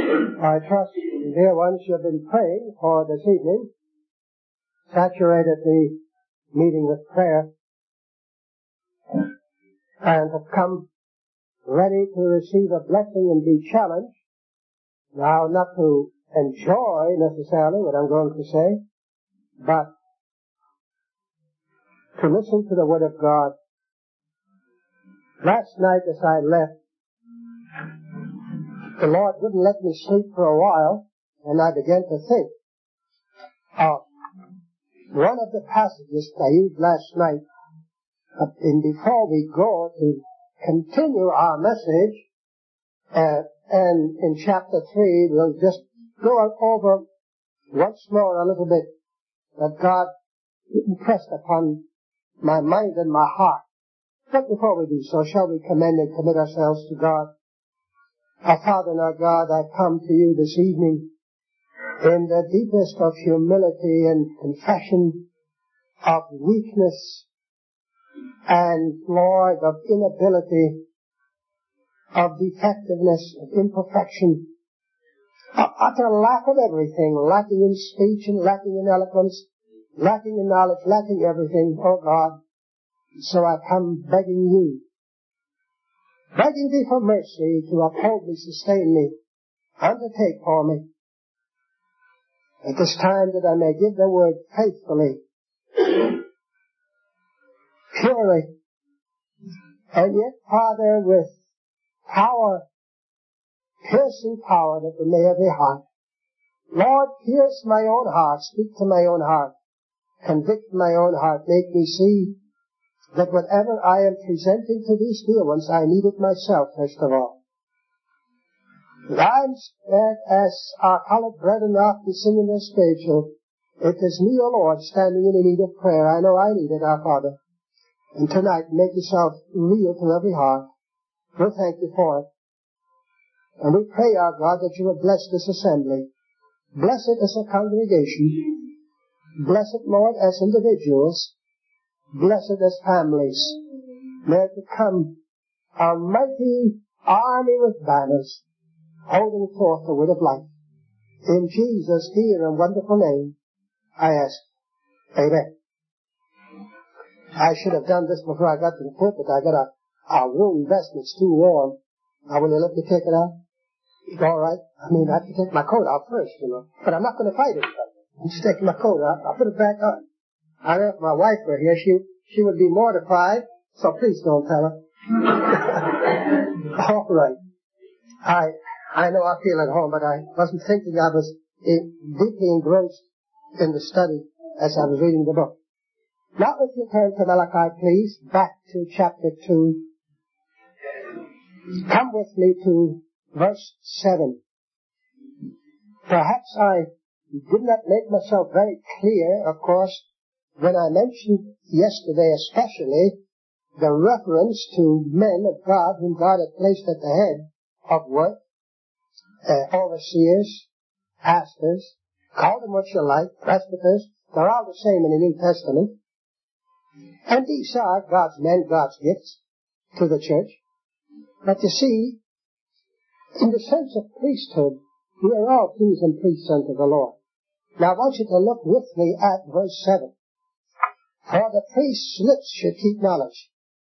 I trust, dear ones, you've been praying for this evening, saturated the meeting with prayer, and have come ready to receive a blessing and be challenged. Now, not to enjoy necessarily what I'm going to say, but to listen to the Word of God. Last night as I left, the Lord wouldn't let me sleep for a while, and I began to think of one of the passages I used last night. And before we go to continue our message, and in chapter 3, we'll just go over once more a little bit that God impressed upon my mind and my heart. But before we do so, shall we commend and commit ourselves to God? Our Father and our God, I come to you this evening in the deepest of humility and confession of weakness and, Lord, of inability, of defectiveness, of imperfection, of utter lack of everything, lacking in speech and lacking in eloquence, lacking in knowledge, lacking everything, oh God. So I come begging you, begging thee for mercy to uphold me, sustain me, undertake for me, at this time that I may give the word faithfully, purely, and yet, Father, with power, piercing power that the may every heart. Lord, pierce my own heart, speak to my own heart, convict my own heart, make me see that whatever I am presenting to these dear ones, I need it myself, first of all. As our colored brethren often sing in their spiritual, it is me, O Lord, standing in need of prayer. I know I need it, our Father. And tonight, make yourself real to every heart. We'll thank you for it. And we pray, our God, that you will bless this assembly. Bless it as a congregation. Bless it, Lord, as individuals. Bless it as families. May it become a mighty army with banners, holding forth the word of life. In Jesus' dear and wonderful name, I ask. Amen. I should have done this before I got to the pulpit. I got a wool vest that's too warm. Now, will you let me take it out? All right. I mean, I have to take my coat out first, you know. But I'm not going to fight it. I'm just taking my coat out. I'll put it back on. I know if my wife were here, she would be mortified. So please don't tell her. All right. I know I feel at home, but I wasn't thinking. I was deeply engrossed in the study as I was reading the book. Now, if you turn to Malachi, please, back to chapter 2. Come with me to verse 7. Perhaps I did not make myself very clear, of course, when I mentioned yesterday especially the reference to men of God whom God had placed at the head of work, overseers, pastors, call them what you like, presbyters, they're all the same in the New Testament. And these are God's men, God's gifts to the church. But you see, in the sense of priesthood, we are all kings and priests unto the Lord. Now I want you to look with me at verse 7. For the priest's lips should keep knowledge.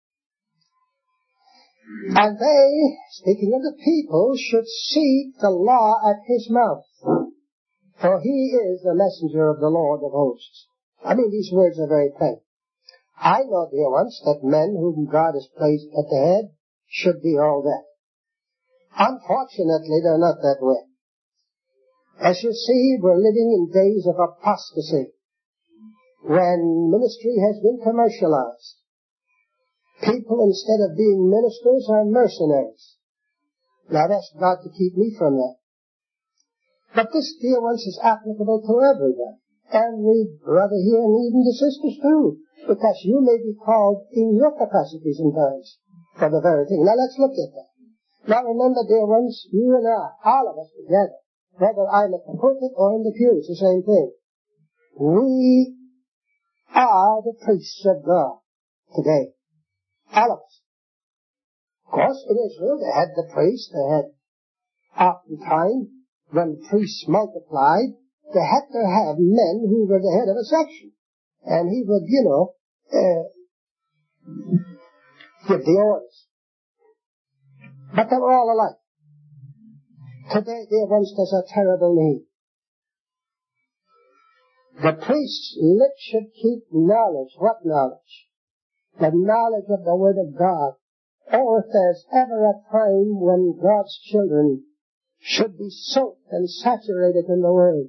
And they, speaking of the people, should seek the law at his mouth. For he is the messenger of the Lord of hosts. I mean, these words are very plain. I know, dear ones, that men whom God has placed at the head should be all that. Unfortunately, they're not that way. As you see, we're living in days of apostasy, when ministry has been commercialized. People, instead of being ministers, are mercenaries. Now, I'd ask God to keep me from that. But this, dear ones, is applicable to everybody. Every brother here, and even the sisters too, because you may be called in your capacities and times for the very thing. Now, let's look at that. Now, remember, dear ones, you and I, all of us together, whether I'm at the pulpit or in the pew, it's the same thing. We are the priests of God today. All of us. Of course, in Israel, they had the priests. They had oftentimes when priests multiplied, they had to have men who were the head of a section. And he would, give the orders. But they were all alike. Today, dear ones, there's a terrible need. The priest's lips should keep knowledge. What knowledge? The knowledge of the Word of God. Or if there's ever a time when God's children should be soaked and saturated in the Word,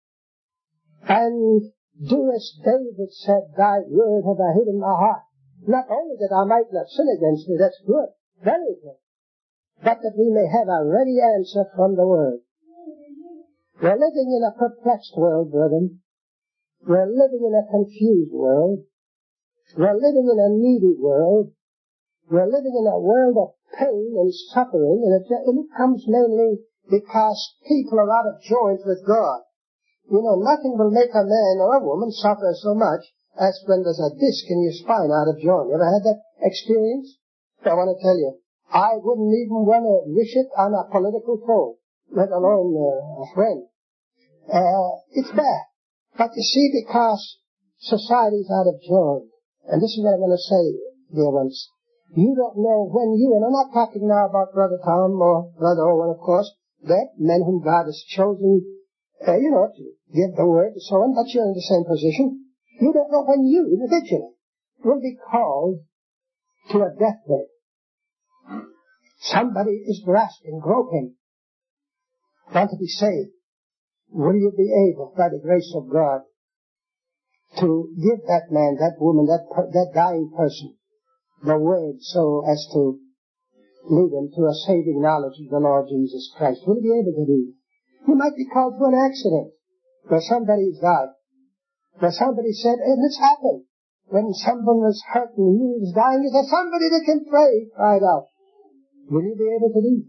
and do as David said, thy word have I hid in my heart. Not only that I might not sin against thee, that's good, very good, but that we may have a ready answer from the Word. We're living in a perplexed world, brethren. We're living in a confused world. We're living in a needy world. We're living in a world of pain and suffering, and it comes mainly because people are out of joint with God. Nothing will make a man or a woman suffer so much as when there's a disc in your spine out of joint. You ever had that experience? I want to tell you, I wouldn't even want to wish it on a political foe, let alone a friend. It's bad. But you see, because society's out of joint, and this is what I'm going to say, dear ones, you don't know when and I'm not talking now about Brother Tom or Brother Owen, of course, they're men whom God has chosen, to give the word and so on, but you're in the same position. You don't know when you, individually, will be called to a deathbed. Somebody is grasping, groping, want to be saved. Will you be able, by the grace of God, to give that man, that woman, that dying person, the word so as to lead him to a saving knowledge of the Lord Jesus Christ? Will you be able to do it? You might be called to an accident where somebody's died, where somebody said, and it's happened. When someone was hurt and he was dying, is there somebody that can pray? Cried out. Will you be able to do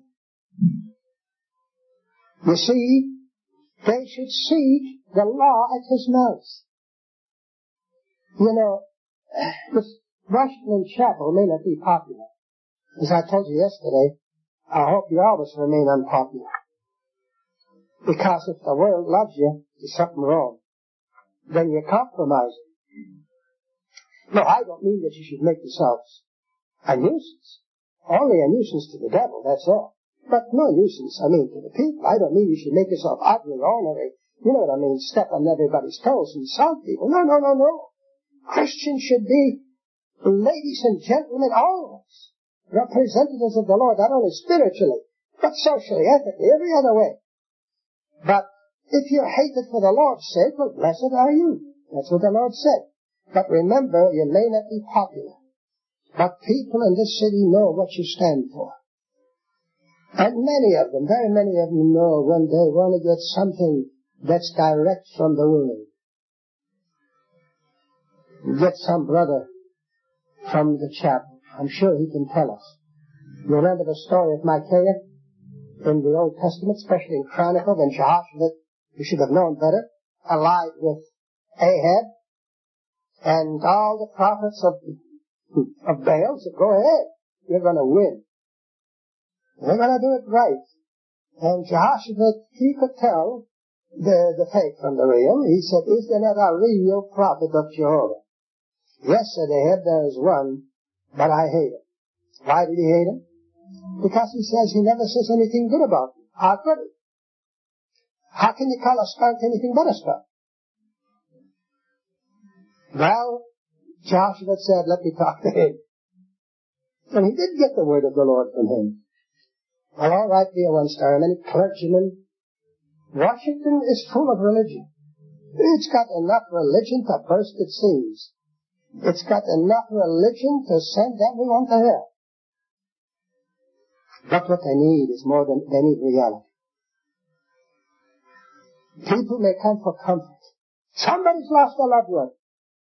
it? You see, they should seek the law at his mouth. This Washington Chapel may not be popular. As I told you yesterday, I hope you always remain unpopular. Because if the world loves you, there's something wrong. Then you're compromising. No, I don't mean that you should make yourselves a nuisance. Only a nuisance to the devil, that's all. But no nuisance, to the people. I don't mean you should make yourself ugly, ornery. You know what I mean, step on everybody's toes and insult people. No. Christians should be ladies and gentlemen always, representatives of the Lord, not only spiritually, but socially, ethically, every other way. But if you're hated for the Lord's sake, well, blessed are you. That's what the Lord said. But remember, you may not be popular, but people in this city know what you stand for. And many of them, very many of them know when they want to get something that's direct from the Word. Get some brother from the chapel. I'm sure he can tell us. You remember the story of Micaiah in the Old Testament, especially in Chronicles, when Jehoshaphat, who should have known better, allied with Ahab, and all the prophets of Baal said, go ahead, you're going to win. You're going to do it right. And Jehoshaphat, he could tell the fake from the real. He said, is there not a real prophet of Jehovah? Yes, said Ahab, there is one, but I hate him. Why did he hate him? Because he says he never says anything good about him. How could he? How can you call a skunk anything but a skunk? Well, Jehoshaphat said, let me talk to him. And he did get the word of the Lord from him. Well, all right, dear ones, there are many clergymen. Washington is full of religion. It's got enough religion to burst its seams. It's got enough religion to send everyone to hell. But what they need is more than they need reality. People may come for comfort. Somebody's lost a loved one.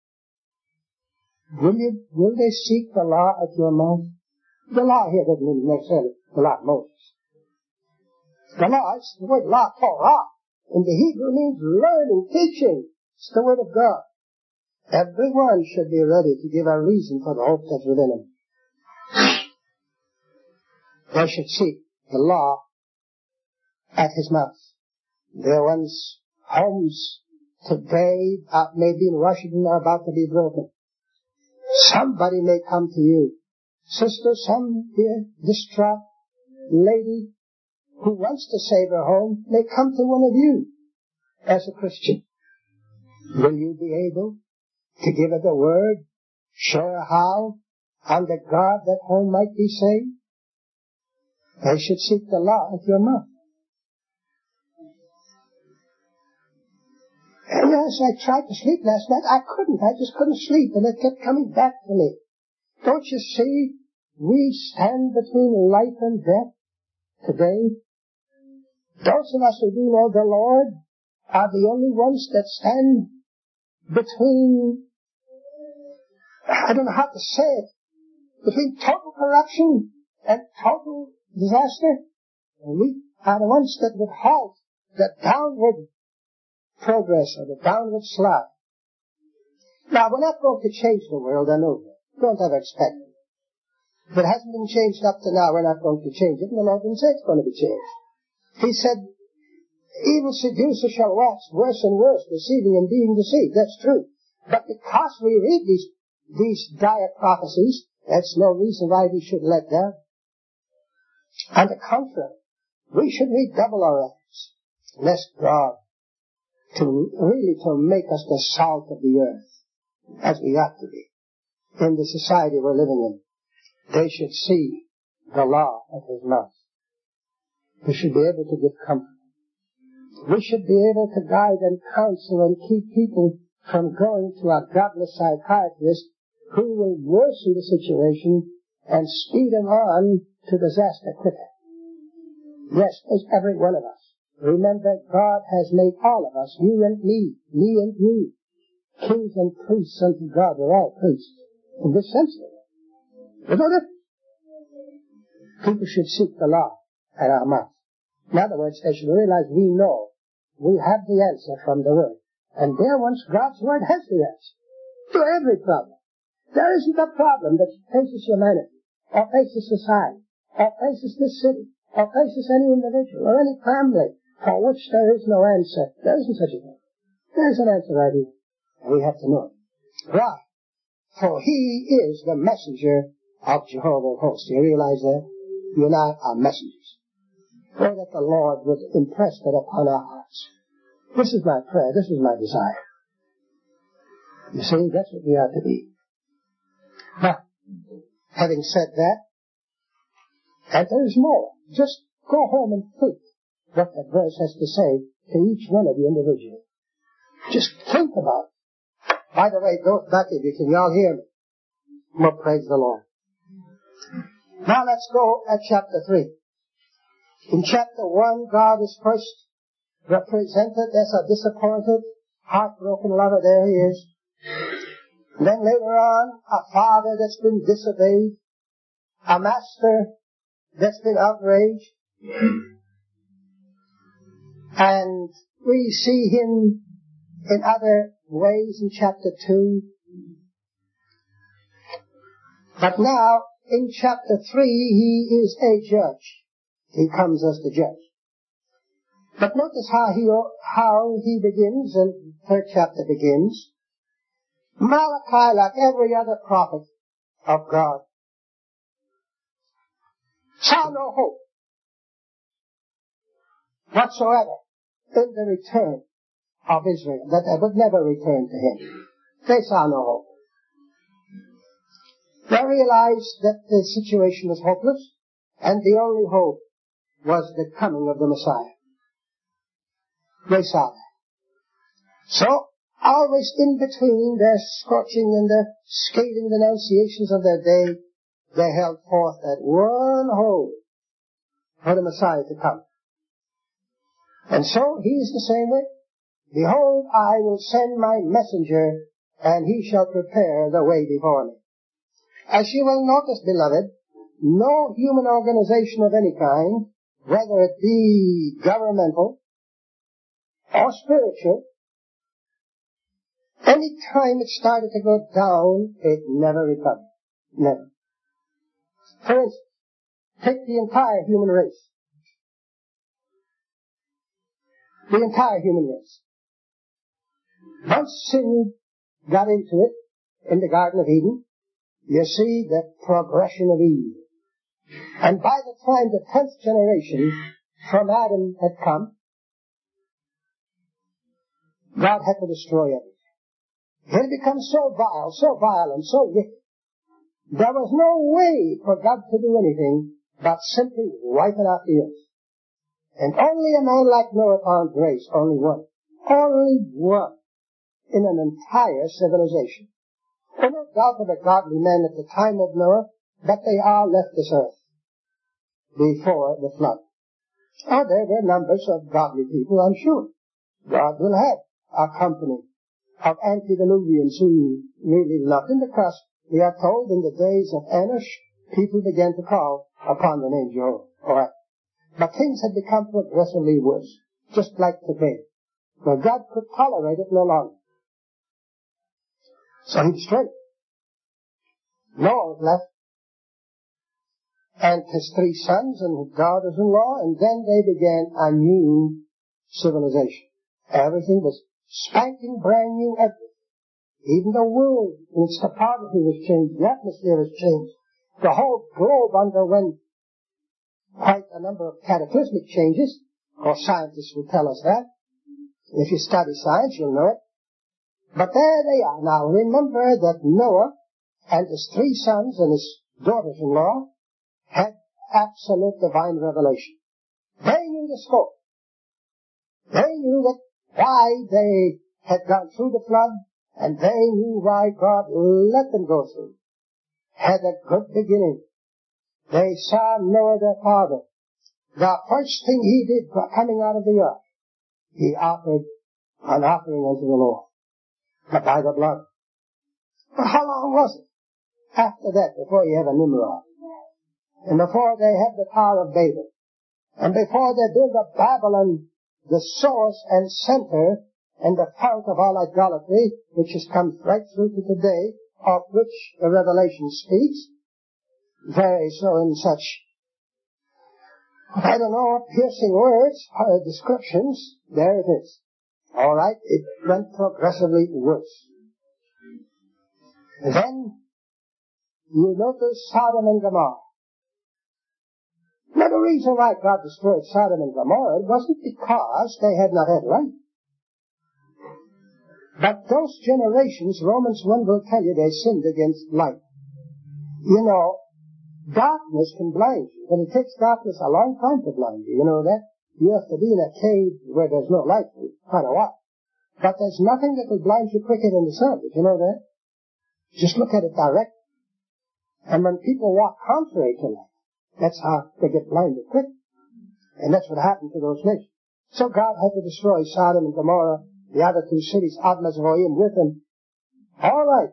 Will they seek the law at your mouth? The law here doesn't mean necessarily the law of Moses. The law, it's the word law, Torah. In the Hebrew means learning, teaching. It's the word of God. Everyone should be ready to give a reason for the hope that's within him. They should seek the law at his mouth. There once homes today, maybe in Washington, are about to be broken. Somebody may come to you. Sister, some dear distraught lady who wants to save her home may come to one of you as a Christian. Will you be able to give her the word, show her how, under God, that home might be saved? They should seek the law at your mouth. And yes, I tried to sleep last night. I just couldn't sleep, and it kept coming back to me. Don't you see, we stand between life and death today. Those of us who do know the Lord are the only ones that stand between, I don't know how to say it, between total corruption and total disaster. And we are the ones that would halt the downward progress or the downward slide. Now, we're not going to change the world, I know that. Don't ever expect it. If it hasn't been changed up to now, we're not going to change it, and the Lord didn't say it's going to be changed. He said, evil seducer shall wax worse and worse, deceiving and being deceived. That's true. But because we read these dire prophecies, that's no reason why we should let down. On the contrary, we should redouble our efforts, lest God to make us the salt of the earth, as we ought to be, in the society we're living in. They should see the law of His mouth. We should be able to give comfort. We should be able to guide and counsel and keep people from going to a godless psychiatrist who will worsen the situation and speed them on to disaster quicker. Yes, as every one of us. Remember, God has made all of us, you and me and you, kings and priests unto God. We're all priests. In this sense, you know that people should seek the law at our mouth. In other words, they should realize we know we have the answer from the Word. And there once God's Word has the answer to every problem. There isn't a problem that faces humanity, or faces society, or faces this city, or faces any individual, or any family, for which there is no answer. There isn't such a thing. There is an answer right here. And we have to know it. Why? For He is the messenger of Jehovah of hosts. Do you realize that? You and I are messengers. Pray that the Lord would impress that upon our hearts. This is my prayer. This is my desire. You see, that's what we are to be. Now, having said that, and there's more. Just go home and think what that verse has to say to each one of you individually. Just think about it. By the way, don't back if you can. Y'all hear me? Well, praise the Lord. Now let's go at chapter 3. In chapter 1, God is first represented as a disappointed, heartbroken lover. There He is. And then later on, a father that's been disobeyed, a master that's been outraged, and we see Him in other ways in chapter 2. But now, in chapter 3, He is a judge. He comes as the judge. But notice how he begins, and the third chapter begins. Malachi, like every other prophet of God, saw no hope whatsoever in the return of Israel, that they would never return to Him. They saw no hope. They realized that the situation was hopeless, and the only hope was the coming of the Messiah. They saw that. So, always in between their scorching and their scathing denunciations of their day, they held forth that one hope for the Messiah to come. And so, He is the same way. Behold, I will send my messenger, and he shall prepare the way before me. As you will notice, beloved, no human organization of any kind, whether it be governmental or spiritual, any time it started to go down, it never recovered. Never. For instance, take the entire human race. the entire human race. Once sin got into it in the Garden of Eden, you see the progression of evil. And by the time the 10th generation from Adam had come, God had to destroy everything. It had become so vile and so wicked. There was no way for God to do anything but simply wiping out the earth. And only a man like Noah found grace, only one in an entire civilization. There no doubt of the godly men at the time of Noah, but they all left this earth before the flood. Oh, there were numbers of godly people, I'm sure. God will have a company of antediluvians who really loved him, because we are told in the days of Enosh, people began to call upon the name Jehovah. All right. But things had become progressively worse, just like today, where God could tolerate it no longer. So he destroyed it. Noah was left, and his 3 sons and his daughters-in-law, and then they began a new civilization. Everything was spanking brand new, everything. Even the world in its topography was changed, the atmosphere was changed. The whole globe underwent quite a number of cataclysmic changes, or scientists will tell us that. If you study science, you'll know it. But there they are. Now remember that Noah and his 3 sons and his daughters-in-law had absolute divine revelation. They knew the scope. They knew that why they had gone through the flood, and they knew why God let them go through. Had a good beginning. They saw Noah their father. The first thing he did coming out of the ark, he offered an offering unto the Lord by the blood. But how long was it after that before you have a Nimrod? And before they have the Tower of Babel? And before they build a Babylon, the source and center and the fount of all idolatry, which has come right through to today, of which the Revelation speaks, very so in such, I don't know, piercing words, descriptions, there it is. All right, it went progressively worse. And then you notice Sodom and Gomorrah. Now the reason why God destroyed Sodom and Gomorrah wasn't because they had not had light. But those generations, Romans 1 will tell you, they sinned against light. You know, darkness can blind you, but it takes darkness a long time to blind you. You know that? You have to be in a cave where there's no light for quite a while. But there's nothing that will blind you quicker than the sun. Did you know that? Just look at it direct. And when people walk contrary to light, that's how they get blinded quick. And that's what happened to those nations. So God had to destroy Sodom and Gomorrah, the other 2 cities, Admah and Zeboim, with them. All right.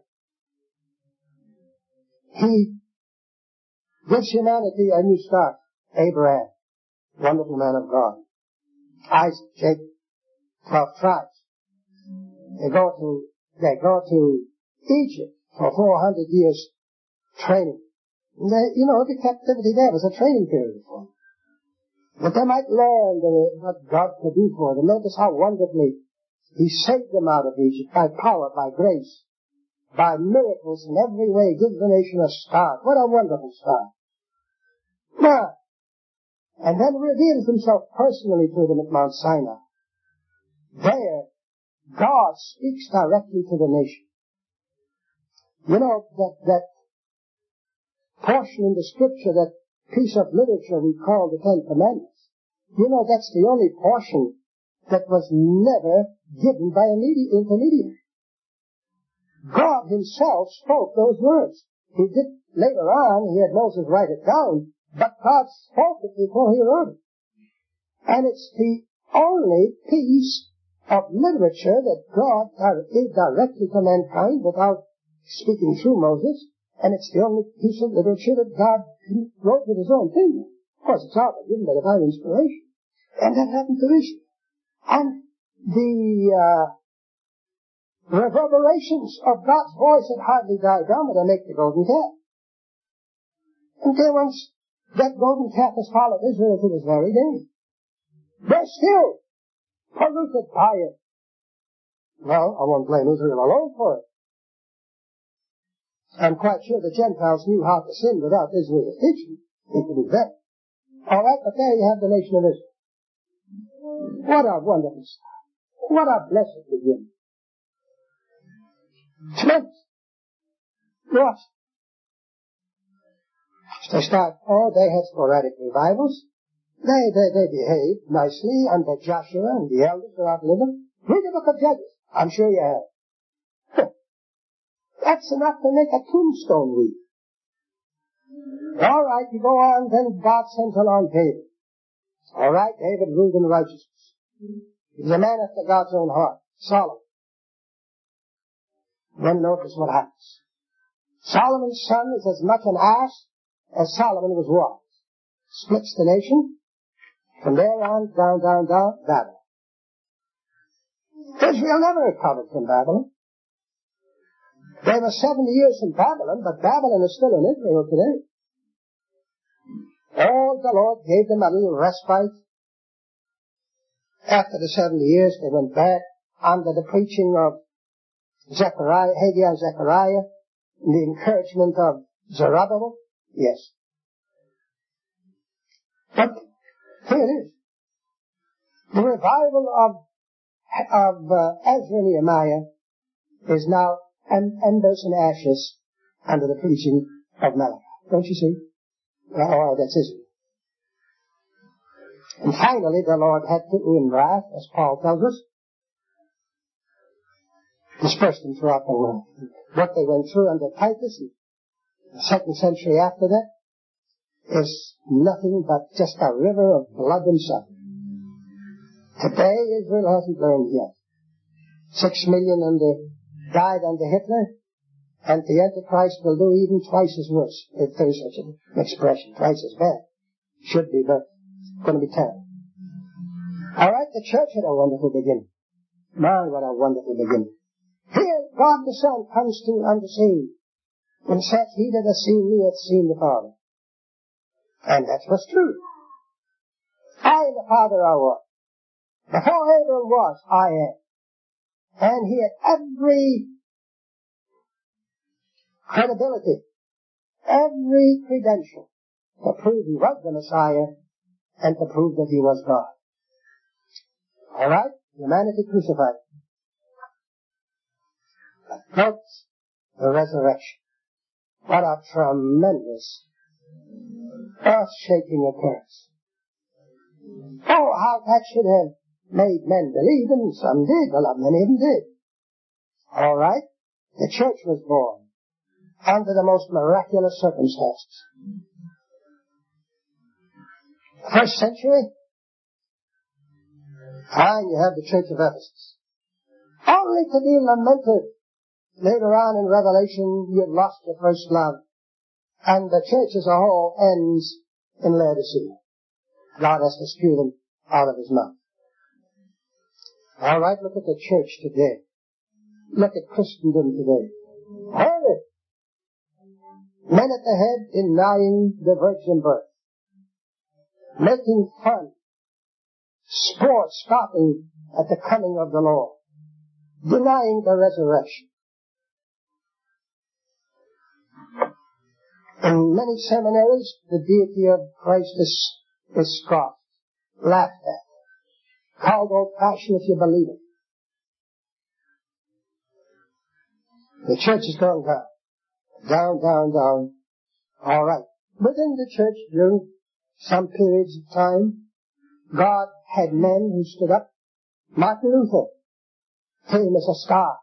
He gives humanity a new start. Abraham, wonderful man of God. Isaac, Jacob, 12 tribes. They go to Egypt for 400 years training. And the captivity there was a training period for them. That they might learn what God could do for them. Notice how wonderfully He saved them out of Egypt by power, by grace, by miracles in every way. Gives the nation a start. What a wonderful start. Now, and then reveals Himself personally to them at Mount Sinai. There, God speaks directly to the nation. You know, that portion in the Scripture, that piece of literature we call the 10 Commandments, you know, that's the only portion that was never given by an intermediary. God Himself spoke those words. He did later on, He had Moses write it down, but God spoke it before He wrote it. And it's the only piece of literature that God gave directly to mankind without speaking through Moses, and it's the only piece of literature that God wrote with His own finger. Of course, it's all given by divine inspiration. And that happened to Israel. And the reverberations of God's voice had hardly died down when they make the golden calf. And then once that golden calf has followed Israel to this very day, they're still polluted by it. Well, I won't blame Israel alone for it. I'm quite sure the Gentiles knew how to sin without Israel's teaching. They could do that. All right, but there you have the nation of Israel. What a wonderful start. What a blessed beginning. Tremendous. What? They start, they had sporadic revivals. They behaved nicely under Joshua and the elders without living. Read the book of Judges. I'm sure you have. That's enough to make a tombstone weep. All right, you go on, then God sends along David. All right, David ruled in righteousness. He's a man after God's own heart. Solomon. Then notice what happens. Solomon's son is as much an ass as Solomon was wise. Splits the nation. From there on, down, Babylon. Israel never recovered from Babylon. They were 70 years in Babylon, but Babylon is still in Israel today. The Lord gave them a little respite. After the 70 years, they went back under the preaching of Zechariah, Haggai and Zechariah, and the encouragement of Zerubbabel. Yes. But here it is. The revival of Ezra and Nehemiah is now embers and ashes under the preaching of Malachi. Don't you see? Oh, that's Israel. And finally, the Lord had to, in wrath, as Paul tells us, disperse them throughout the world. What they went through under Titus, in the 2nd century after that, is nothing but just a river of blood and suffering. Today, Israel hasn't learned yet. 6 million died under Hitler, and the Antichrist will do even twice as worse, if there is such an expression. Twice as bad. Should be, but it's going to be terrible. All right, the church had a wonderful beginning. My, what a wonderful beginning. Here, God the Son comes to on the scene and says, he that has seen me hath seen the Father. And that's what's true. I and the Father are one. Before Abraham was, I am. And he had every credibility, every credential to prove he was the Messiah and to prove that he was God. All right? Humanity crucified. But folks, the resurrection. What a tremendous, earth-shaking occurrence. Oh, how that should have made men believe, and some did, many of them did. All right? The church was born under the most miraculous circumstances. First century, and you have the church of Ephesus. Only to be lamented later on in Revelation, you've lost your first love. And the church as a whole ends in Laodicea. God has to spew them out of his mouth. All right, look at the church today. Look at Christendom today. Heard it. Men at the head denying the virgin birth. Making fun. Sport, scoffing at the coming of the Lord. Denying the resurrection. In many seminaries, the deity of Christ is scoffed, laughed at, called old-fashioned if you believe it. The church is going down. Down. All right. Within the church, during some periods of time, God had men who stood up. Martin Luther came as a star,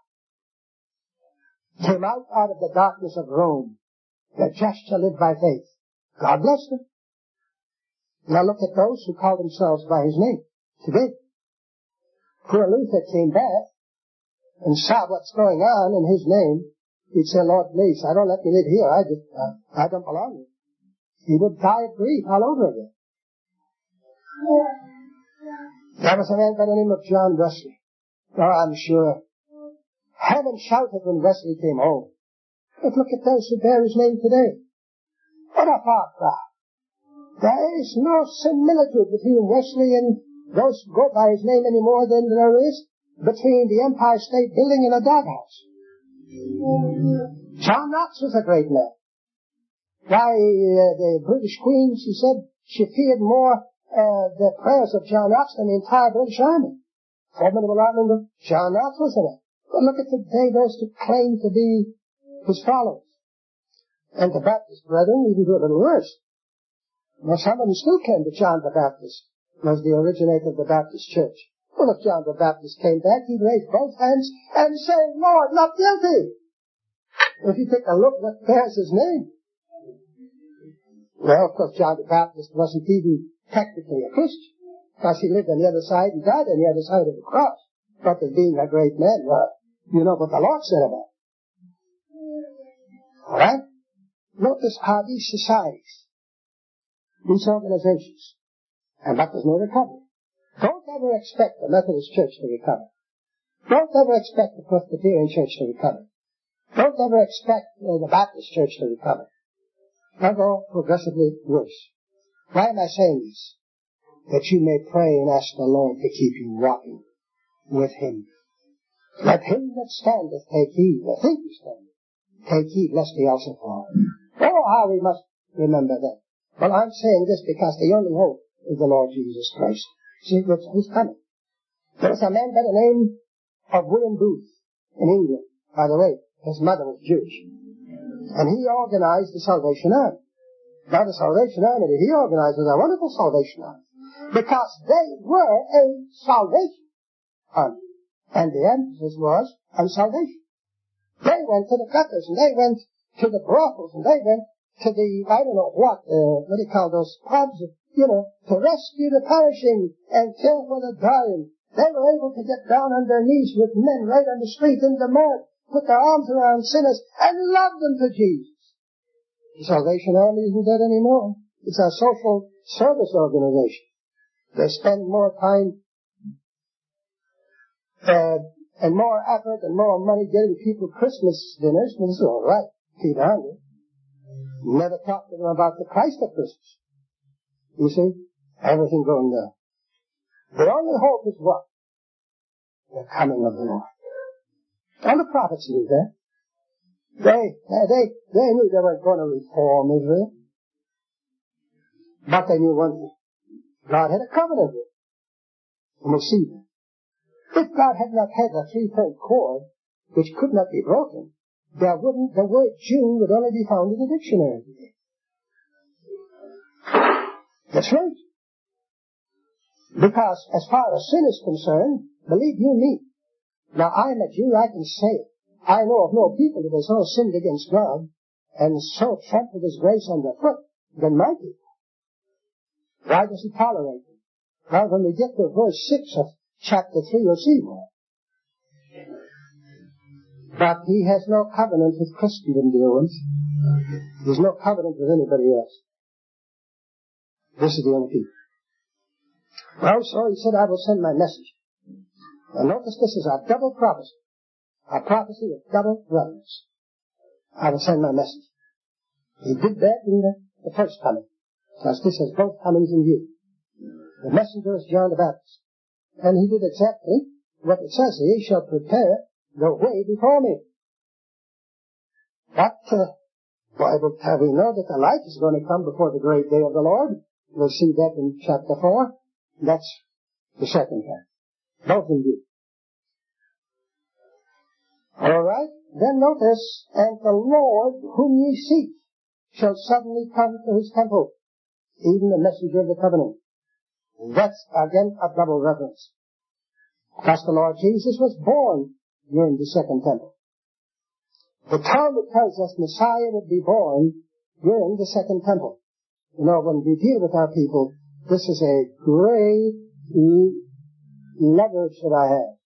came out of the darkness of Rome, that just shall live by faith. God bless them. Now look at those who call themselves by his name today. Poor Luther came back and saw what's going on in his name. He'd say, Lord, please, I don't let me live here. I don't belong here. He would die of grief all over again. There was a man by the name of John Wesley. Oh, I'm sure heaven shouted when Wesley came home. But look at those who bear his name today. What a far cry. There is no similitude between Wesley and don't go by his name any more than there is between the Empire State Building and a doghouse. John Knox was a great man. Why, the British Queen, she said, she feared more the prayers of John Knox than the entire British Army. Formidable outnumber, John Knox was in it. But look at today, those who claim to be his followers. And the Baptist brethren even do a little worse. Now, some of them still claim that John the Baptist was the originator of the Baptist Church. Well, if John the Baptist came back, he'd raise both hands and say, Lord, not guilty. If you take a look, what bears his name? Well, of course, John the Baptist wasn't even technically a Christian, because he lived on the other side and died on the other side of the cross. But as being a great man, well, you know what the Lord said about it. All right? Notice how these societies, these organizations, and that there's no recovery. Don't ever expect the Methodist Church to recover. Don't ever expect the Presbyterian Church to recover. Don't ever expect the Baptist Church to recover. They'll go progressively worse. Why am I saying this? That you may pray and ask the Lord to keep you walking with Him. Let him that standeth take heed. I think you stand. Take heed lest he also fall. Oh, how we must remember that. Well, I'm saying this because the only hope is the Lord Jesus Christ. See, He's coming. There was a man by the name of William Booth in England. By the way, his mother was Jewish. And he organized the Salvation Army. Now, the Salvation Army that he organized was a wonderful Salvation Army. Because they were a Salvation Army. And the emphasis was on salvation. They went to the gutters, and they went to the brothels, and they went to the, I don't know what do you call those pubs, to rescue the perishing and care for the dying. They were able to get down on their knees with men right on the street in the mud, put their arms around sinners, and love them to Jesus. The Salvation Army isn't that anymore. It's a social service organization. They spend more time and more effort and more money getting people Christmas dinners. Well, this is all right. Feed hungry. Never talk to them about the Christ of Christmas. You see? Everything going down. The only hope is what? The coming of the Lord. And the prophets knew that. They knew they weren't going to reform Israel. But they knew one thing. God had a covenant with them. And we'll see that. If God had not had a threefold cord, which could not be broken, the word Jew would only be found in the dictionary today. That's right. Because as far as sin is concerned, believe you me. Now I'm a Jew, I can say it. I know of no people that has so sinned against God and so trampled His grace underfoot than my people. Why does He tolerate them? Well, when we get to verse 6 of chapter 3, you'll see why. But He has no covenant with Christendom, dear ones. There's no covenant with anybody else. This is the only people. Well, so He said, I will send my message. And notice this is a double prophecy. A prophecy of double relevance. I will send my message. He did that in the first coming. Because this has both comings in view. The messenger is John the Baptist. And he did exactly what it says. He shall prepare the way before me. But, we know that the light is going to come before the great day of the Lord. We'll see that in chapter 4. That's the second time. Both in view. Alright, then notice, and the Lord whom ye seek shall suddenly come to His temple, even the messenger of the covenant. That's, again, a double reference. Because the Lord Jesus was born during the second temple. The Talmud tells us Messiah would be born during the second temple. You know, when we deal with our people, this is a great leverage that I have.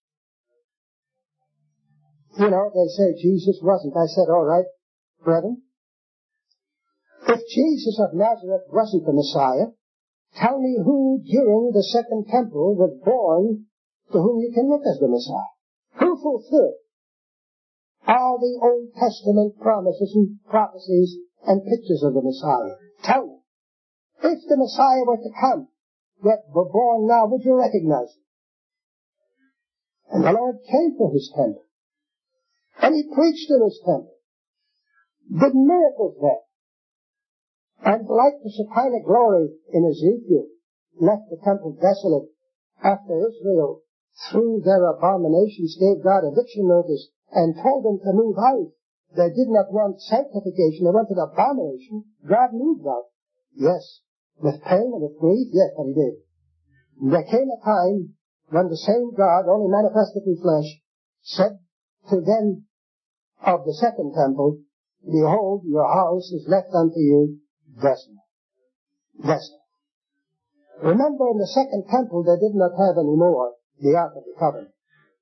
You know, they say Jesus wasn't. I said, all right, brethren, if Jesus of Nazareth wasn't the Messiah, tell me who during the second temple was born to whom you can look as the Messiah. Who fulfilled all the Old Testament promises and prophecies and pictures of the Messiah? Tell me. If the Messiah were to come that were born now, would you recognize them? And the Lord came to his temple. And he preached in his temple. Did miracles there. And like the Shekinah glory in Ezekiel left the temple desolate after Israel, through their abominations, gave God eviction notice and told them to move out. They did not want sanctification, they wanted abomination. God moved out. Yes, with pain and with grief, yes, but he did. And there came a time when the same God, only manifested in flesh, said to them of the second temple, behold, your house is left unto you desolate. Desolate. Remember, in the second temple, they did not have any more the Ark of the Covenant.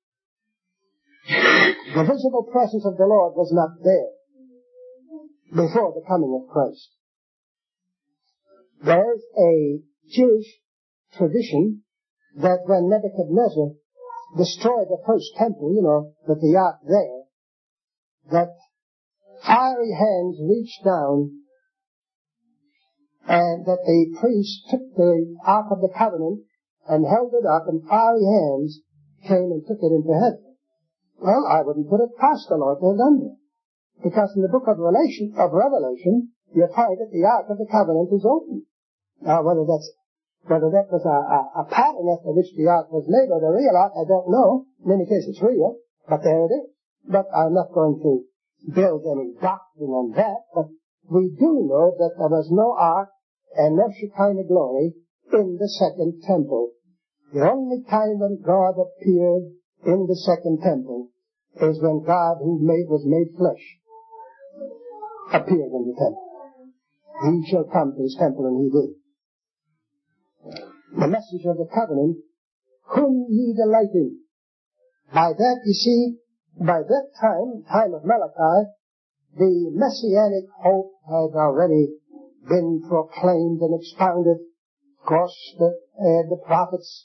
The visible presence of the Lord was not there before the coming of Christ. There is a Jewish tradition that when Nebuchadnezzar destroyed the first temple, with the Ark there, that fiery hands reached down and that the priest took the Ark of the Covenant and held it up, and fiery hands came and took it into heaven. Well, I wouldn't put it past the Lord to have done that. Because in the book of Revelation, you find that the Ark of the Covenant is open. Now, whether that was a pattern after which the Ark was made, or the real Ark, I don't know. In any case, it's real, but there it is. But I'm not going to build any doctrine on that, but we do know that there was no Ark and no Shekinah glory in the second temple. The only time when God appeared in the second temple is when God, who was made flesh, appeared in the temple. He shall come to his temple, and he did. The message of the covenant, whom ye delight in. By that, you see, by that time of Malachi, the messianic hope had already been proclaimed and expounded. Of course, the prophets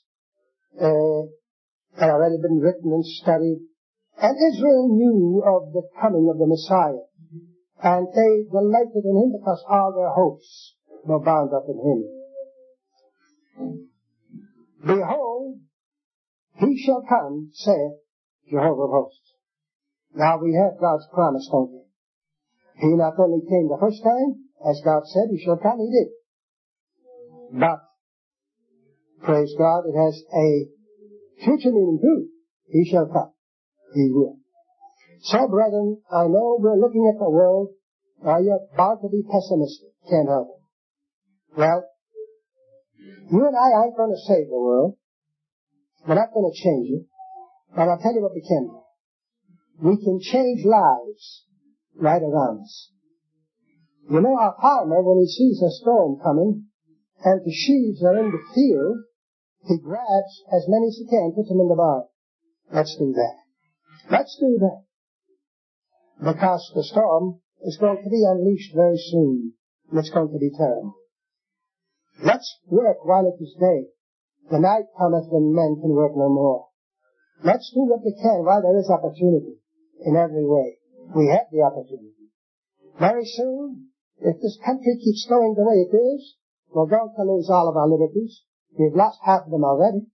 had already been written and studied. And Israel knew of the coming of the Messiah. And they delighted in him because all their hopes were bound up in him. Behold, he shall come, saith Jehovah of hosts. Now we have God's promise, don't we? He not only came the first time, as God said, he shall come, he did. But, praise God, it has a future meaning too. He shall come. He will. So, brethren, I know we're looking at the world. You're bound to be pessimistic. Can't help it. Well, you and I aren't going to save the world. We're not going to change it. But I'll tell you what we can do. We can change lives right around us. You know, our farmer, when he sees a storm coming, and the sheaves are in the field, he grabs as many as he can, puts them in the barn. Let's do that. Let's do that. Because the storm is going to be unleashed very soon, and it's going to be terrible. Let's work while it is day. The night cometh when men can work no more. Let's do what we can while there is opportunity in every way. We have the opportunity. Very soon, if this country keeps going the way it is, we're going to lose all of our liberties. We've lost half of them already.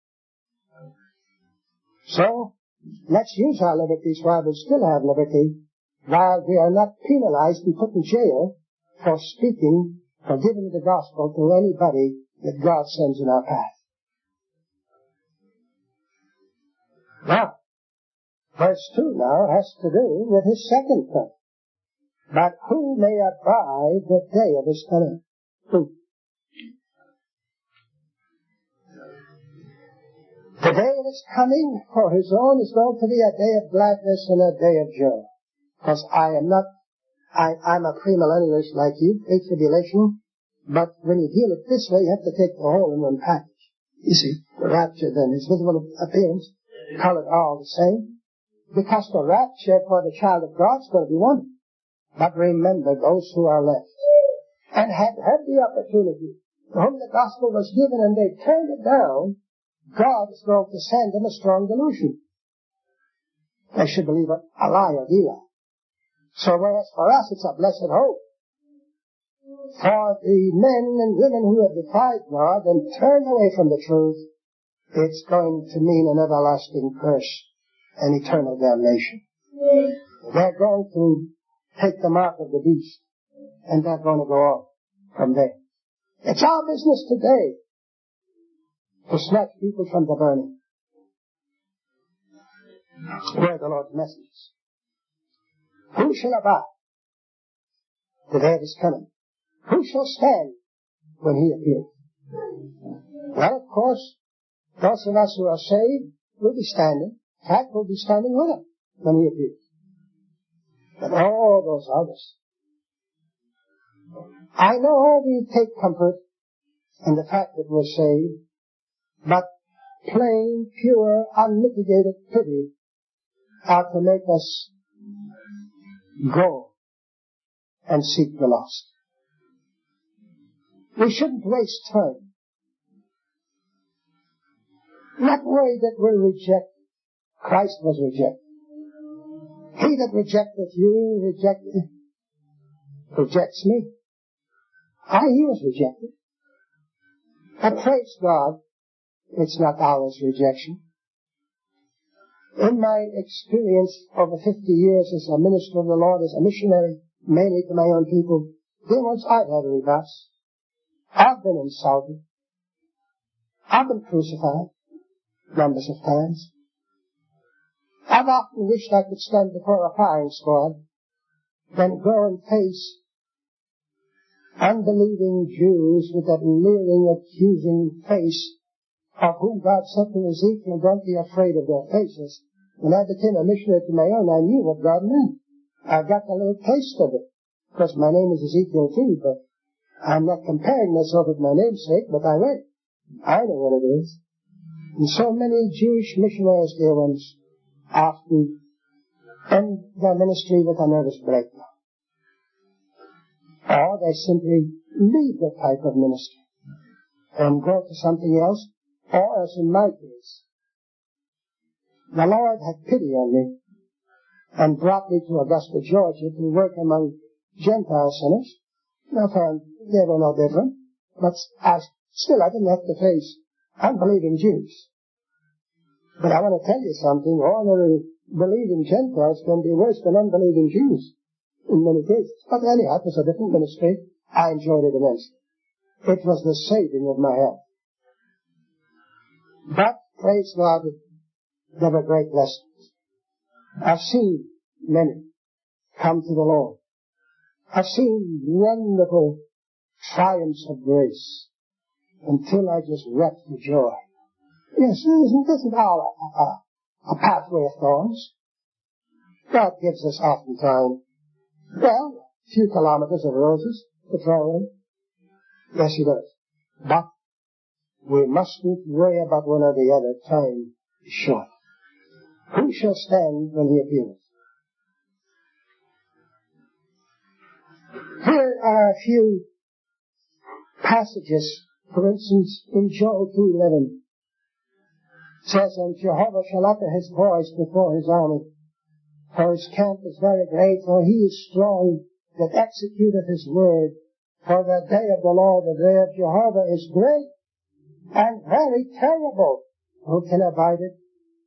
So, let's use our liberties while we still have liberty, while we are not penalized and put in jail for speaking, for giving the gospel to anybody that God sends in our path. Now, verse 2 now has to do with his second coming. But who may abide the day of his coming? Who? The day of his coming for his own is going to be a day of gladness and a day of joy. Because I'm a premillennialist like you, pre-tribulation, but when you deal it this way, you have to take the whole in one package. You see, the rapture then, his visible appearance, call it all the same. Because the rapture for the child of God is going to be one. But remember those who are left and had the opportunity, to whom the gospel was given and they turned it down, God is going to send them a strong delusion. They should believe a lie of Eli. So whereas for us it's a blessed hope, For the men and women who have defied God and turned away from the truth, it's going to mean an everlasting curse and eternal damnation. They're going to take the mark of the beast, and they're going to go on from there. It's our business today to snatch people from the burning. We're the Lord's messengers. Who shall abide the day of his coming? Who shall stand when he appears? Well, of course, those of us who are saved will be standing. In fact, we'll be standing with him when he appears. But all those others, I know we take comfort in the fact that we're saved, but plain, pure, unmitigated pity ought to make us go and seek the lost. We shouldn't waste time. Not worry that we'll reject. Christ was rejected. He that rejecteth you rejects me. He was rejected. But praise God, it's not ours rejection. In my experience over 50 years as a minister of the Lord, as a missionary, mainly to my own people, there once I've had a rebuffs. I've been insulted. I've been crucified numbers of times. I've often wished I could stand before a firing squad, then go and face unbelieving Jews with that leering, accusing face of whom God said to Ezekiel, don't be afraid of their faces. When I became a missionary to my own, I knew what God meant. I got a little taste of it. Of course, my name is Ezekiel too, but I'm not comparing myself with my namesake, but I went. I know what it is. And so many Jewish missionaries, dear ones, often end their ministry with a nervous breakdown. Or they simply leave the type of ministry and go to something else, or as in my case, the Lord had pity on me and brought me to Augusta, Georgia to work among Gentile sinners. I found they were no different, but I didn't have to face unbelieving Jews. But I want to tell you something, ordinary believing Gentiles can be worse than unbelieving Jews in many cases. But anyhow, it was a different ministry. I enjoyed it immensely. It was the saving of my health. But, praise God, there were great lessons. I've seen many come to the Lord. I've seen wonderful triumphs of grace until I just wept for joy. Yes, it isn't all a pathway of thorns. God gives us oftentimes, a few kilometers of roses to throw in. Yes, He does. But we mustn't worry about one or the other. Time is short. Who shall stand when He appears? Here are a few passages. For instance, in Joel 2:11, it says, and Jehovah shall utter his voice before his army, for his camp is very great, for he is strong that executeth his word. For the day of the Lord, the day of Jehovah, is great and very terrible. Who can abide it?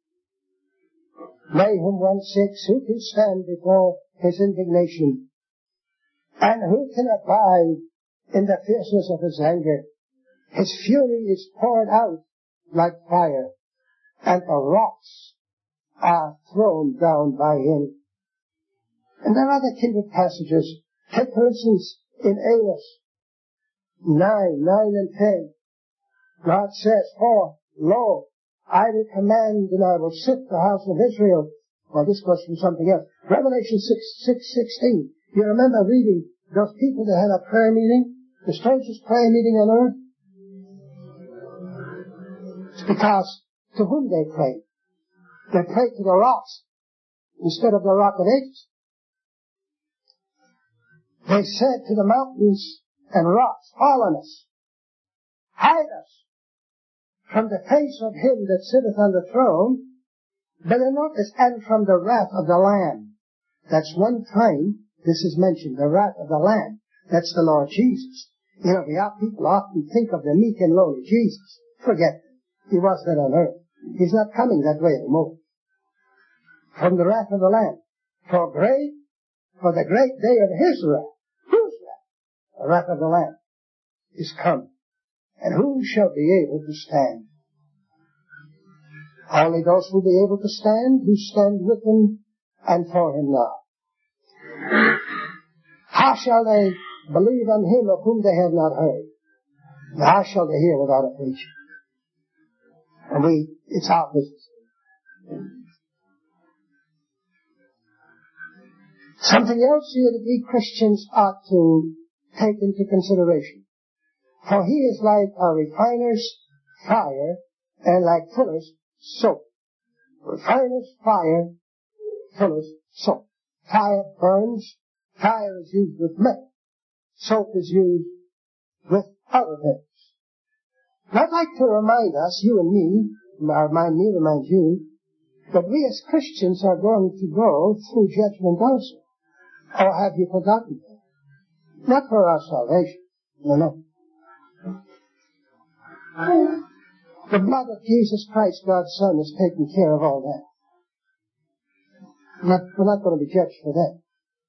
Nahum 1:6, who can stand before his indignation? And who can abide in the fierceness of his anger? His fury is poured out like fire, and the rocks are thrown down by him. And there are other kindred passages. Take, for instance, in Amos 9 and 10. God says, for, lo, I will command and I will sift the house of Israel. Well, this goes from something else. Revelation 6:16. You remember reading those people that had a prayer meeting? The strangest prayer meeting on earth? It's because to whom they prayed. They prayed to the rocks instead of the Rock of Ages. They said to the mountains and rocks, fall on us, hide us from the face of him that sitteth on the throne, but then notice, and from the wrath of the Lamb. That's one time this is mentioned, the wrath of the Lamb. That's the Lord Jesus. You know, people often think of the meek and lowly Jesus. Forget it. He was there on earth. He's not coming that way anymore. From the wrath of the Lamb. For the great day of his wrath. Whose wrath? The wrath of the Lamb is come. And who shall be able to stand? Only those who will be able to stand who stand with him and for him now. How shall they believe on him of whom they have not heard? And how shall they hear without a preacher? And it's our business. Something else here that we Christians ought to take into consideration. For he is like a refiner's fire and like fuller's soap. Refiner's fire, fuller's soap. Fire burns. Fire is used with metal. Soap is used with other things. And I'd like to remind us, you and me, remind you, that we as Christians are going to go through judgment also. Or have you forgotten that? Not for our salvation. No. The blood of Jesus Christ, God's Son, has taken care of all that. We're not going to be judged for that.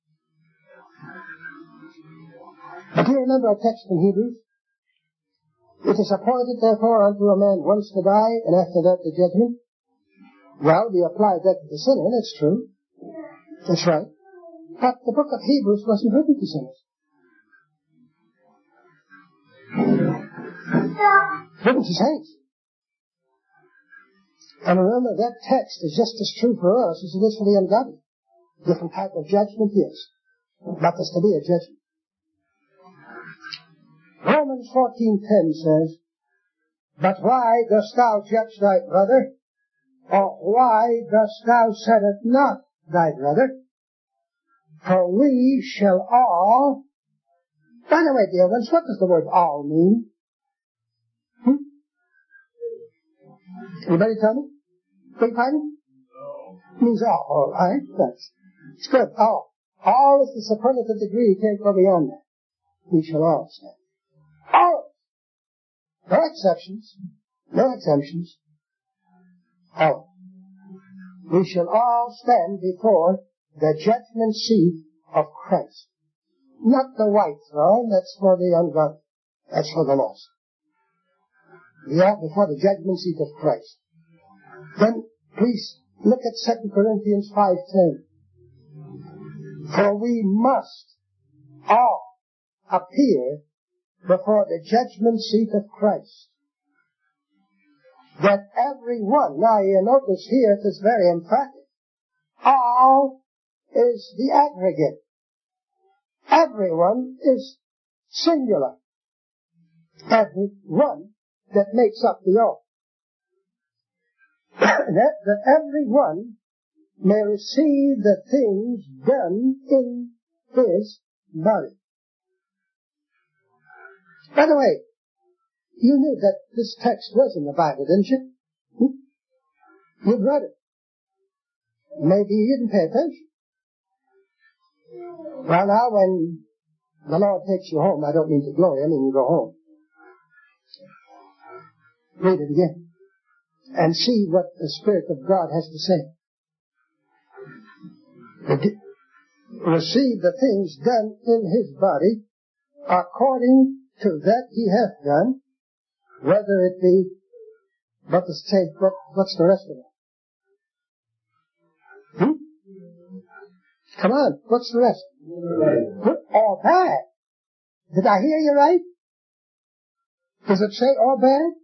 But do you remember our text in Hebrews? It is appointed, therefore, unto a man once to die, and after that the judgment. Well, we applied that to the sinner, that's true. That's right. But the book of Hebrews wasn't written to sinners. It's written to saints. And remember, that text is just as true for us as it is for the ungodly. Different type of judgment, yes. But there's to be a judgment. Romans 14:10 says, But why dost thou judge thy brother? Or why dost thou set it not thy brother? For we shall all... By the way, dear ones, what does the word all mean? Anybody tell me? Beg pardon? No. It means all right? It's good. All. All is the superlative degree. You can't go beyond that. We shall all stand. All. No exceptions. No exemptions. All. We shall all stand before the judgment seat of Christ. Not the white throne, that's for the ungodly. That's for the lost. We are before the judgment seat of Christ. Then, please, look at 2 Corinthians 5:10. For we must all appear before the judgment seat of Christ. That every one, now you notice here it is very emphatic. All is the aggregate. Everyone is singular. Every one that makes up the all. that every one may receive the things done in his body. By the way, you knew that this text was in the Bible, didn't you? You'd read it. Maybe you didn't pay attention. Well, now when the Lord takes you home, I don't mean to glory, I mean you go home. Read it again. And see what the Spirit of God has to say. Receive the things done in his body according to that he hath done, whether it be, what's the rest of it? Come on, what's the rest? Or bad. Did I hear you right? Does it say or bad?